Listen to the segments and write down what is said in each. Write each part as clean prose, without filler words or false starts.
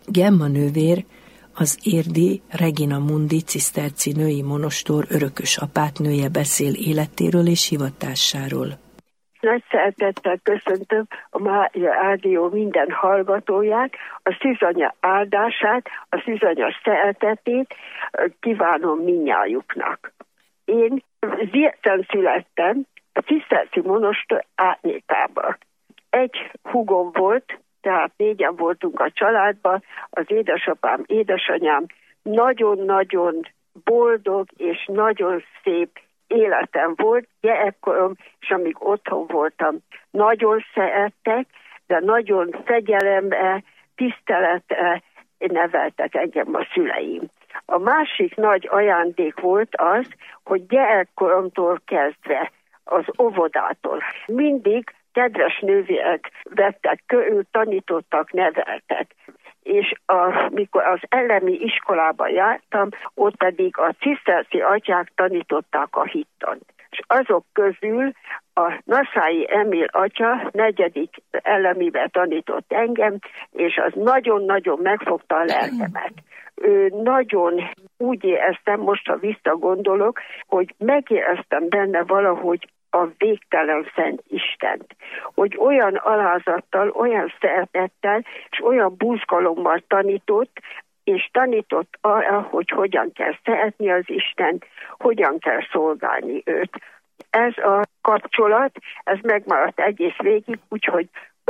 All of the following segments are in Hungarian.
Gemma nővér az érdi Regina Mundi ciszterci női monostor örökös apátnője beszél életéről és hivatásáról. Nagy szeretettel köszöntöm a Mária Rádió minden hallgatóját, a Szűzanya áldását, a Szűzanya szeretetét kívánom mindnyájuknak. Én Zirten születtem, a ciszterci monostor árnyékában. Egy húgom volt, tehát 4-en voltunk a családban, az édesapám, édesanyám nagyon-nagyon boldog és nagyon szép életem volt, gyerekkorom, és amíg otthon voltam, nagyon szerettek, de nagyon fegyelembe, tiszteletre neveltek engem a szüleim. A másik nagy ajándék volt az, hogy gyerekkoromtól kezdve, az óvodától mindig kedves nővérek vettek körül, tanítottak, neveltek. És amikor az elemi iskolában jártam, ott pedig a ciszterci atyák tanították a hittant. És azok közül a Naszályi Emil atya 4. elemiben tanított engem, és az nagyon-nagyon megfogta a lelkemet. Ő nagyon úgy éreztem, most ha visszagondolok, hogy megéreztem benne valahogy a végtelen szent Istent. Hogy olyan alázattal, olyan szeretettel, és olyan buzgalommal tanított, és tanított arra, hogy hogyan kell szeretni az Istent, hogyan kell szolgálni őt. Ez a kapcsolat, ez megmaradt egész végig, úgyhogy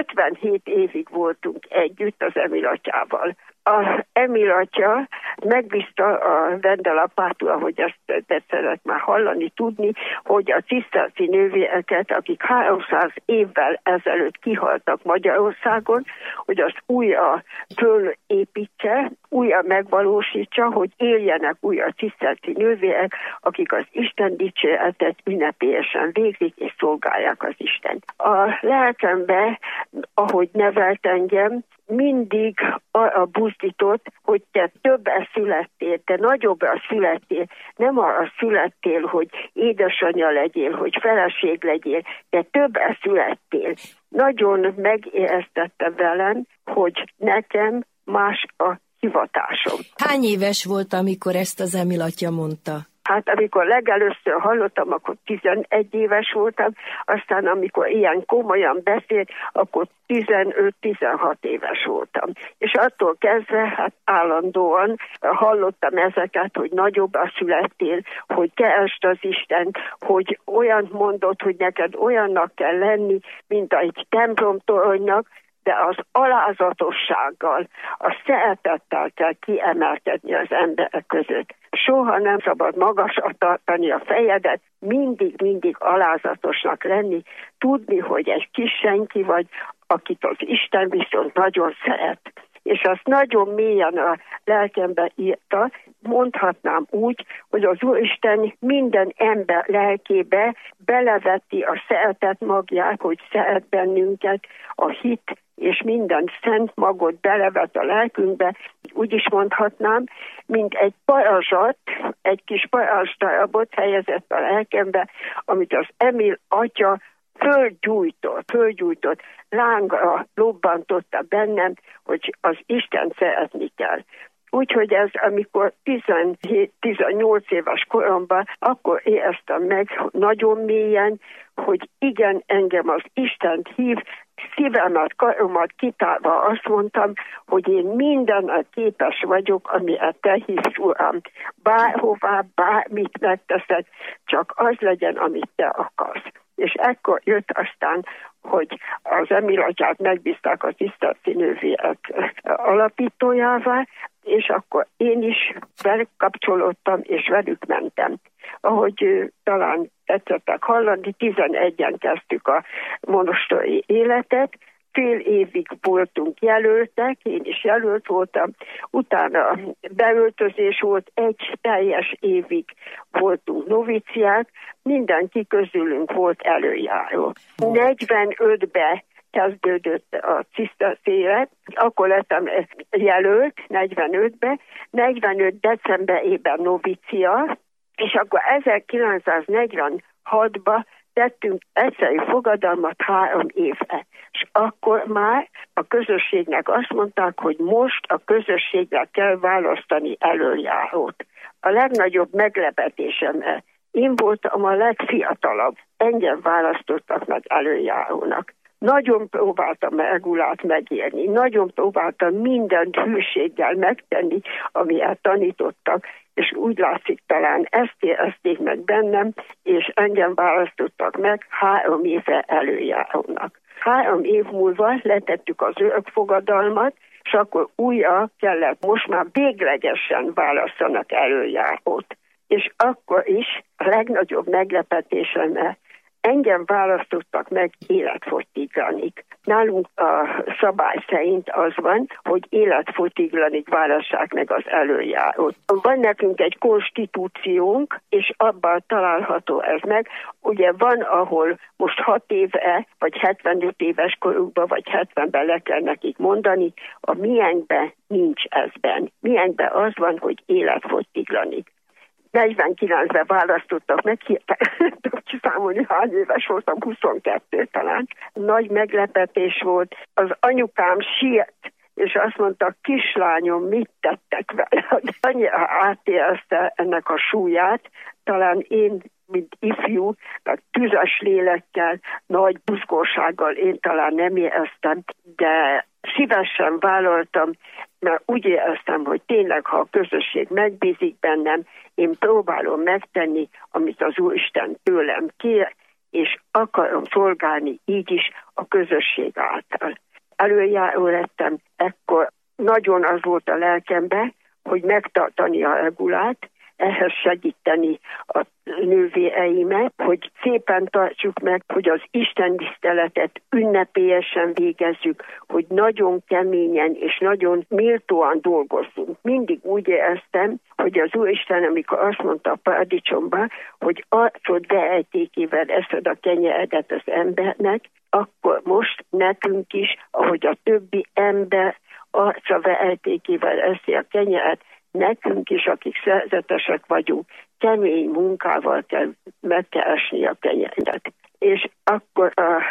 57 évig voltunk együtt az Emil atyával. A Emil atya megbízta a Vendel apától, hogy ezt tetszett már hallani, tudni, hogy a ciszterci nővéreket, akik 300 évvel ezelőtt kihaltak Magyarországon, hogy azt újra fölépítse, újra megvalósítsa, hogy éljenek újra ciszterci nővérek, akik az Isten dicséretet ünnepélyesen végzik és szolgálják az Istent. A lelkembe, ahogy nevelt engem, mindig arra buzdított, hogy te többet születtél, te nagyobbra születtél, nem arra születtél, hogy édesanyja legyél, hogy feleség legyél, te többet születtél. Nagyon megéreztette velem, hogy nekem más a hivatásom. Hány éves volt, amikor ezt az Emil atya mondta? Hát amikor legelőször hallottam, akkor 11 éves voltam, aztán amikor ilyen komolyan beszélt, akkor 15-16 éves voltam. És attól kezdve hát állandóan hallottam ezeket, hogy nagyobbra születtél, hogy keresd az Istent, hogy olyan mondott, hogy neked olyannak kell lenni, mint egy templomtoronynak, de az alázatossággal, a szeretettel kell kiemelkedni az emberek között. Soha nem szabad magasra tartani a fejedet, mindig alázatosnak lenni, tudni, hogy egy kis senki vagy, akit az Isten viszont nagyon szeret. És azt nagyon mélyen a lelkembe írta, mondhatnám úgy, hogy az Úristen minden ember lelkébe beleveti a szeretet magját, hogy szeret bennünket, a hit és minden szent magot belevet a lelkünkbe, úgy is mondhatnám, mint egy parazsat, egy kis parazsdarabot helyezett a lelkembe, amit az Emil atya fölgyújtott, lángra lobbantotta bennem, hogy az Isten szeretni kell. Úgyhogy ez, amikor 17-18 éves koromban, akkor éreztem meg nagyon mélyen, hogy igen, engem az Istent hív, szívemet, karomat kitárva azt mondtam, hogy én mindenre képes vagyok, amire te hívsz, Uram. Bárhová, bármit megteszek, csak az legyen, amit te akarsz. És ekkor jött aztán, hogy az Emil atyát megbízták a ciszterci nővérek alapítójává, és akkor én is velük kapcsolódtam, és velük mentem. Ahogy talán tetszettek hallani, 11-en kezdtük a monostori életet, fél évig voltunk jelöltek, én is jelölt voltam, utána beöltözés volt, egy teljes évig voltunk noviciák, mindenki közülünk volt előjáró. 45-ben kezdődött a ciszterci élet, akkor lettem jelölt 45-ben, 45 decemberében novicia, és akkor 1946-ban tettünk egyszerű fogadalmat 3 évre. És akkor már a közösségnek azt mondták, hogy most a közösségnek kell választani elöljárót. A legnagyobb meglepetésem, én voltam a legfiatalabb, engem választottak meg elöljárónak. Nagyon próbáltam Egulát megérni, nagyon próbáltam mindent hűséggel megtenni, amilyet tanítottak, és úgy látszik, talán ezt érezték meg bennem, és engem választottak meg 3 évre elöljárónak. 3 év múlva letettük az örökfogadalmat, és akkor újra kellett, most már véglegesen választanak elöljárót. És akkor is a legnagyobb meglepetésem, engem választottak meg életfogytiglanig. Nálunk a szabály szerint az van, hogy életfogytiglanig válasszák meg az elöljárót. Van nekünk egy konstitúciónk, és abban található ez meg. Ugye van, ahol most 6 éve, vagy 75 éves korukban, vagy 70-ben le kell nekik mondani, a miénkben nincs ezben. Miénkben az van, hogy életfogytiglanig. 49-ben választottak meg, tudok kiszámolni, hány éves voltam, 22 talán. Nagy meglepetés volt, az anyukám sírt, és azt mondta, kislányom, mit tettek vele? Annyira átérezte ennek a súlyát, talán én, mint ifjú, tehát tüzes lélekkel, nagy buzgósággal én talán nem éreztem, de szívesen vállaltam, mert úgy éreztem, hogy tényleg, ha a közösség megbízik bennem, én próbálom megtenni, amit az Úristen tőlem kér, és akarom szolgálni így is a közösség által. Előjáró lettem, ekkor nagyon az volt a lelkemben, hogy megtartani a Egulát, ehhez segíteni a nővéreimet, hogy szépen tartsuk meg, hogy az istentiszteletet ünnepélyesen végezzük, hogy nagyon keményen és nagyon méltóan dolgozzunk. Mindig úgy éreztem, hogy az Úristen, amikor azt mondta a paradicsomban, hogy arcod veejtékével eszed a kenyeredet az embernek, akkor most nekünk is, ahogy a többi ember arca veejtékével eszi a kenyeret, nekünk is, akik szerzetesek vagyunk, kemény munkával kell megkeresni a kenyeret. És akkor a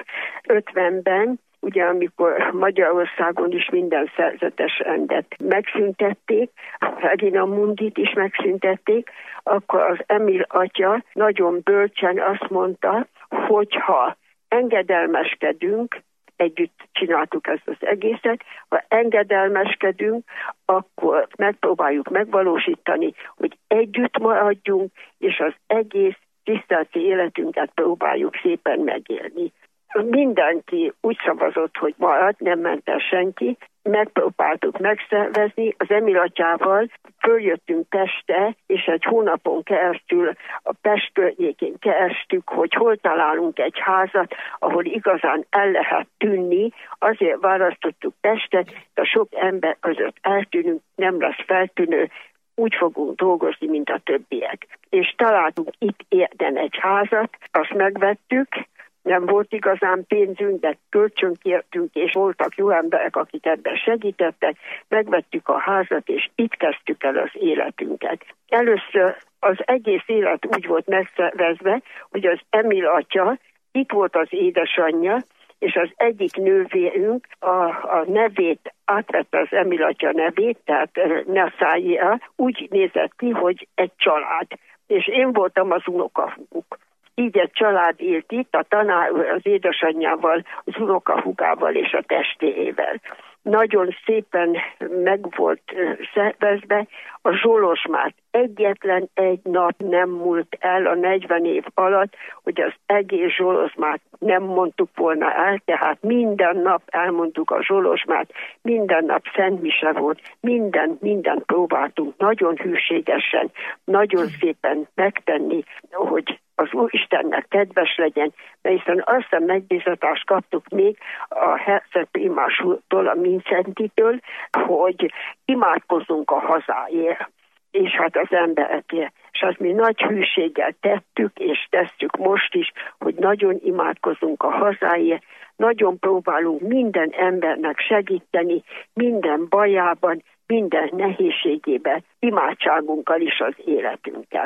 50-ben, ugye amikor Magyarországon is minden szerzetes rendet megszüntették, Regina Mundit is megszüntették, akkor az Emil atya nagyon bölcsen azt mondta, hogyha engedelmeskedünk, együtt csináltuk ezt az egészet, ha engedelmeskedünk, akkor megpróbáljuk megvalósítani, hogy együtt maradjunk, és az egész tiszteleti életünket próbáljuk szépen megélni. Mindenki úgy szavazott, hogy marad, nem ment el senki, megpróbáltuk megszervezni, az Emil atyával följöttünk Pestre, és egy hónapon keresztül a Pest környékén kerestük, hogy hol találunk egy házat, ahol igazán el lehet tűnni, azért választottuk Pestet, de sok ember között eltűnünk, nem lesz feltűnő, úgy fogunk dolgozni, mint a többiek. És találtunk itt Érden egy házat, azt megvettük, nem volt igazán pénzünk, de kölcsönkértünk, és voltak jó emberek, akik ebben segítettek. Megvettük a házat, és itt kezdtük el az életünket. Először az egész élet úgy volt megszervezve, hogy az Emil atya, itt volt az édesanyja, és az egyik nővérünk a nevét, átvette az Emil atya nevét, tehát Neszájéra, úgy nézett ki, hogy egy család. És én voltam az unokahúguk. Így egy család élt itt, a tanár az édesanyjával, az unokahúgával és a testvérével. Nagyon szépen meg volt szervezve a Zsolozsmát. Egyetlen egy nap nem múlt el a 40 év alatt, hogy az egész Zsolozsmát nem mondtuk volna el, tehát minden nap elmondtuk a Zsolozsmát, minden nap szentmise volt, mindent próbáltunk nagyon hűségesen, nagyon szépen megtenni, hogy az Úristennek kedves legyen, mert hiszen azt a megbízatást kaptuk még a Herceg Primás úrtól, a Mincentitől, hogy imádkozzunk a hazáért, és hát az emberekért. És azt mi nagy hűséggel tettük, és tesszük most is, hogy nagyon imádkozunk a hazáért, nagyon próbálunk minden embernek segíteni, minden bajában, minden nehézségében, imádságunkkal is az életünkkel.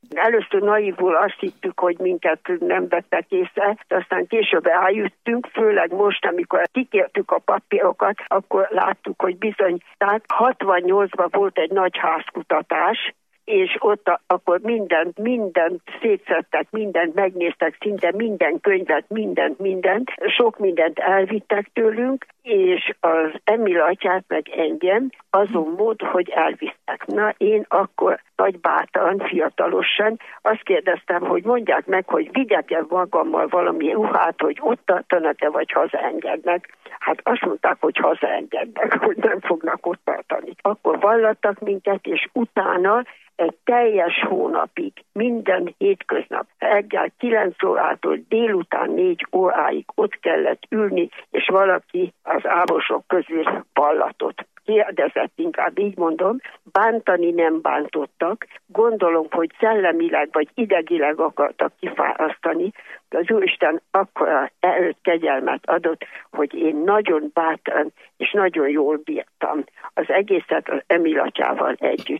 Először naívul azt hittük, hogy minket nem vettek észre, de aztán később eljöttünk, főleg most, amikor kikértük a papírokat, akkor láttuk, hogy bizony, tehát 68-ban volt egy nagy házkutatás, és ott akkor mindent szétszedtek, mindent megnéztek, szinte minden könyvet, mindent, sok mindent elvittek tőlünk, és az Emil atyát meg engem azon mód, hogy elvisztek. Na, én akkor nagy bátran, fiatalosan azt kérdeztem, hogy mondják meg, hogy vigyek-e magammal valami ruhát, hogy ott tartanak-e, vagy hazaengednek. Hát azt mondták, hogy hazaengednek, hogy nem fognak ott tartani. Akkor vallattak minket, és utána egy teljes hónapig, minden hétköznap, reggel 9 órától délután 4 óráig ott kellett ülni, és valaki az ábosok közül vallatott. Kérdezett, inkább így mondom, bántani nem bántottak, gondolom, hogy szellemileg vagy idegileg akartak kifárasztani, de az Úristen akkor erőt, kegyelmet adott, hogy én nagyon bátran és nagyon jól bírtam az egészet az Emil atyával együtt.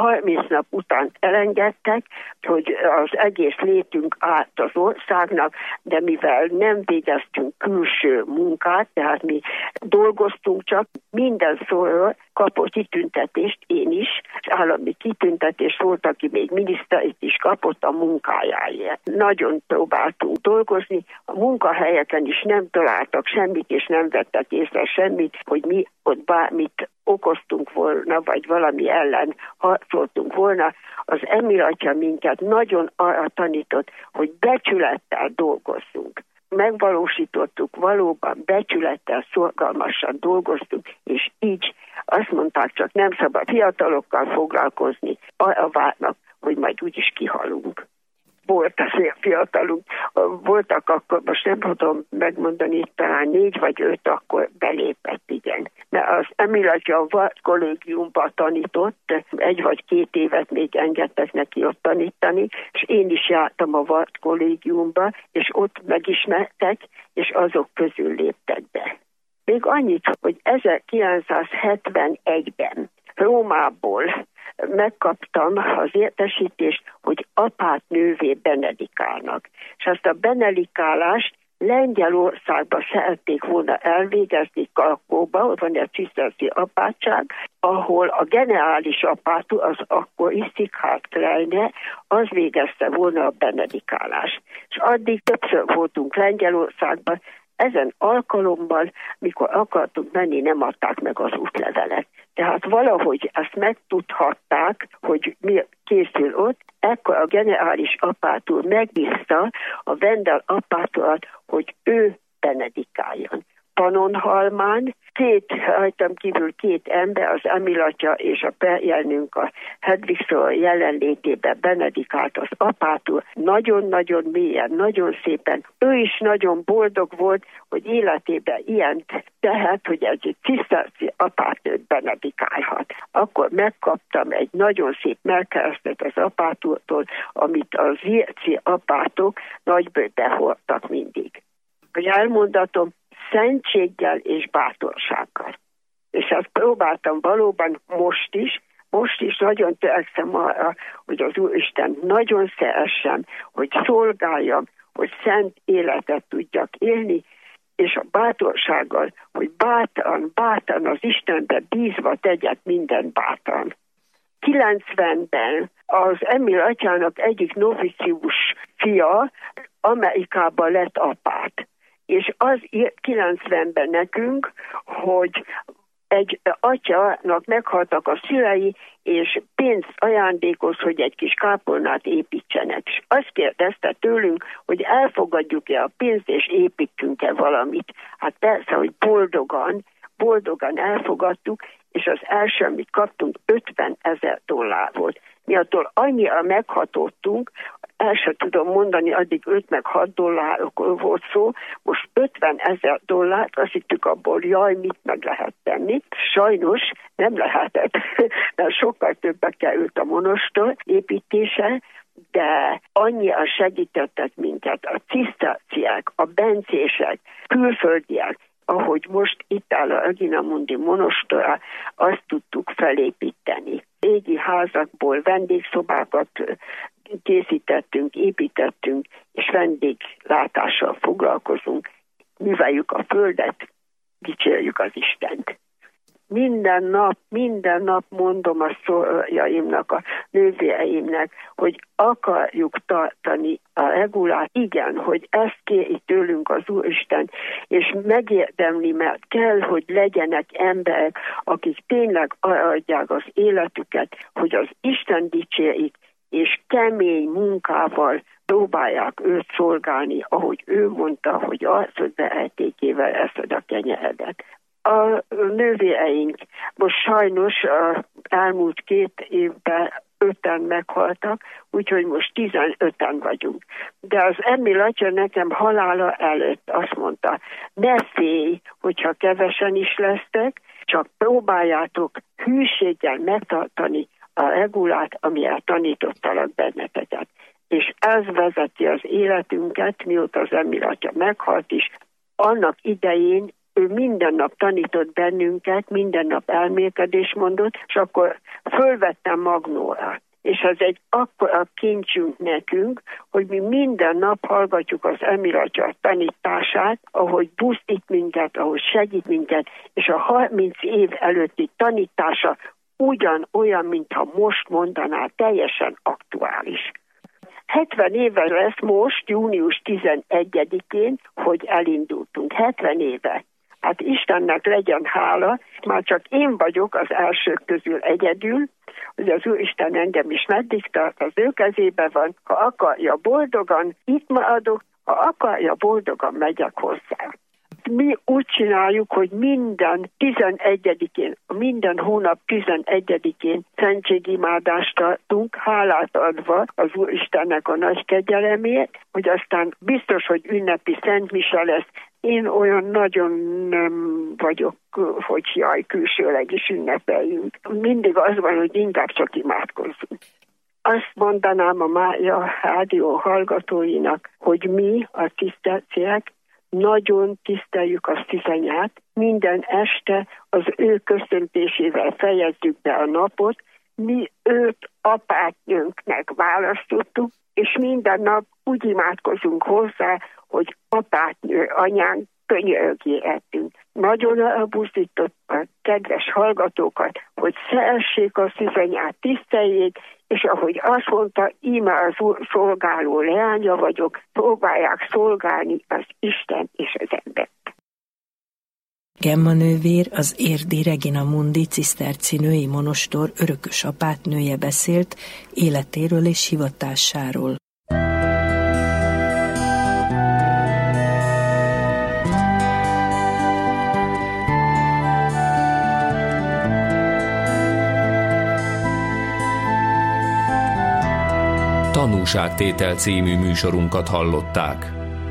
30 nap után elengedtek, hogy az egész létünk át az országnak, de mivel nem végeztünk külső munkát, tehát mi dolgoztunk csak, minden szóról kapott kitüntetést, én is, állami kitüntetést volt, aki még minisztert is kapott a munkájáért. Nagyon próbáltunk dolgozni, a munkahelyeken is nem találtak semmit, és nem vettek észre semmit, hogy mi ott bármit okoztunk volna, vagy valami ellen harcoltunk volna. Az Emil atya minket nagyon arra tanított, hogy becsülettel dolgozzunk. Megvalósítottuk, valóban becsülettel, szorgalmasan dolgoztunk, és így azt mondták, csak nem szabad fiatalokkal foglalkozni, arra várnak, hogy majd úgyis kihalunk. Volt azért fiatalunk, voltak akkor, most nem tudom megmondani, talán 4 vagy 5 akkor belépett, igen. Mert az Emil atya a Vart kollégiumban tanított, 1 vagy 2 évet még engedtek neki ott tanítani, és én is jártam a Vart kollégiumba, és ott megismertek, és azok közül léptek be. Még annyit, hogy 1971-ben Rómából megkaptam az értesítést, hogy apát nővé benedikálnak. És azt a benedikálást Lengyelországba szerették volna elvégezni, Krakóba, ott van egy ciszterci apátság, ahol a generális apátú, az akkori Szikhárt Kleine, az végezte volna a benedikálást. És addig többször voltunk Lengyelországban, ezen alkalommal, mikor akartunk menni, nem adták meg az útlevelet. Tehát valahogy ezt megtudhatták, hogy mi készül ott, ekkor a generális apától megbízta a Vendel apátolat, hogy ő benedikáljon. Pannonhalmán rajtam kívül 2 ember, az Emil atya és a perjelnünk a Hedvigszor jelenlétében benedikált az apától. Nagyon-nagyon mélyen, nagyon szépen. Ő is nagyon boldog volt, hogy életében ilyen tehet, hogy egy ciszterci apátnőt benedikálhat. Akkor megkaptam egy nagyon szép melkeresztet az apától, amit az zirci apátok nagybőbe hordtak mindig. Hogy elmondatom, szentséggel és bátorsággal. És ezt próbáltam valóban most is nagyon törekszem arra, hogy az Úristen nagyon szeressem, hogy szolgáljam, hogy szent életet tudjak élni, és a bátorsággal, hogy bátran az Istenbe bízva tegyek minden bátran. 90-ben az Emil atyának egyik novicius fia Amerikában lett apát. És az írt 90-ben nekünk, hogy egy atyának meghaltak a szülei, és pénzt ajándékoz, hogy egy kis kápolnát építsenek. És azt kérdezte tőlünk, hogy elfogadjuk-e a pénzt, és építünk-e valamit. Hát persze, hogy boldogan elfogadtuk, és az első, amit kaptunk, $50,000 volt. Mi attól annyira meghatódtunk, el sem tudom mondani, addig $5-6 volt szó, most $50,000, azt hittük abból, jaj, mit meg lehet tenni. Sajnos nem lehetett, mert sokkal többbe került a monostor építése, de annyira segítettek minket a ciszterciek, a bencések, külföldiek, ahogy most itt áll a Regina Mundi monostora, azt tudtuk felépíteni. Égi házakból vendégszobákat készítettünk, építettünk, és vendéglátással foglalkozunk, műveljük a földet, dicsérjük az Istent. Minden nap mondom a szoljaimnak, a nővéreimnek, hogy akarjuk tartani a regulát, igen, hogy ezt kéri tőlünk az Úristen, és megérdemli, mert kell, hogy legyenek emberek, akik tényleg adják az életüket, hogy az Isten dicsérik, és kemény munkával próbálják őt szolgálni, ahogy ő mondta, hogy az vehetékével eszed a kenyeredet. A nővéreink most sajnos elmúlt 2 évben 5-en meghaltak, úgyhogy most 15-en vagyunk. De az Emil atya nekem halála előtt azt mondta, ne félj, hogyha kevesen is lesztek, csak próbáljátok hűséggel megtartani a regulát, amire tanítottalak benneteket. És ez vezeti az életünket, mióta az Emil atya meghalt is. Annak idején ő minden nap tanított bennünket, minden nap elmélkedést mondott, és akkor fölvettem magnóra. És ez egy akkora kincsünk nekünk, hogy mi minden nap hallgatjuk az Emil atya tanítását, ahogy buzdít minket, ahogy segít minket, és a 30 év előtti tanítása ugyanolyan, mintha most mondaná, teljesen aktuális. 70 éve lesz most, június 11-én, hogy elindultunk. 70 éve. Hát Istennek legyen hála, már csak én vagyok az elsők közül egyedül, hogy az Úristen engem is meddig tart, az ő kezébe van, ha akarja boldogan, itt maradok, ha akarja boldogan, megyek hozzá. Mi úgy csináljuk, hogy minden 11-én, minden hónap 11-én szentségimádást tartunk, hálát adva az Úristennek a nagy kegyelemért, hogy aztán biztos, hogy ünnepi szentmise lesz. Én olyan nagyon nem vagyok, hogy külsőleg is ünnepeljünk. Mindig az van, hogy inkább csak imádkozzunk. Azt mondanám a Mária rádió hallgatóinak, hogy mi, a ciszterciek, nagyon tiszteljük a Szűzanyát, minden este az ő köszöntésével fejezzük be a napot, mi őt apátnőnknek választottuk, és minden nap úgy imádkozunk hozzá, hogy apátnő, anyánk, könyörgéhetünk. Nagyon elbuzdított a kedves hallgatókat, hogy szeressék a Szűzanyát, tiszteljék, és ahogy azt mondta, íme az szolgáló leánya vagyok, próbálják szolgálni az Isten és az embert. Gemma nővér, az érdi Regina Mundi ciszterci női monostor örökös apátnője beszélt életéről és hivatásáról. Tanúságtétel című műsorunkat hallották.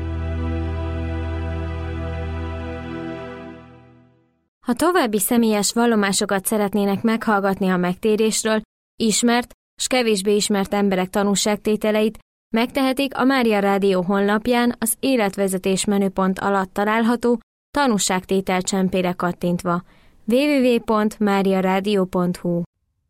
Ha további személyes vallomásokat szeretnének meghallgatni a megtérésről, ismert s kevésbé ismert emberek tanúságtételeit, megtehetik a Mária Rádió honlapján az életvezetés menüpont alatt található tanúságtétel csempére kattintva. www.mariaradio.hu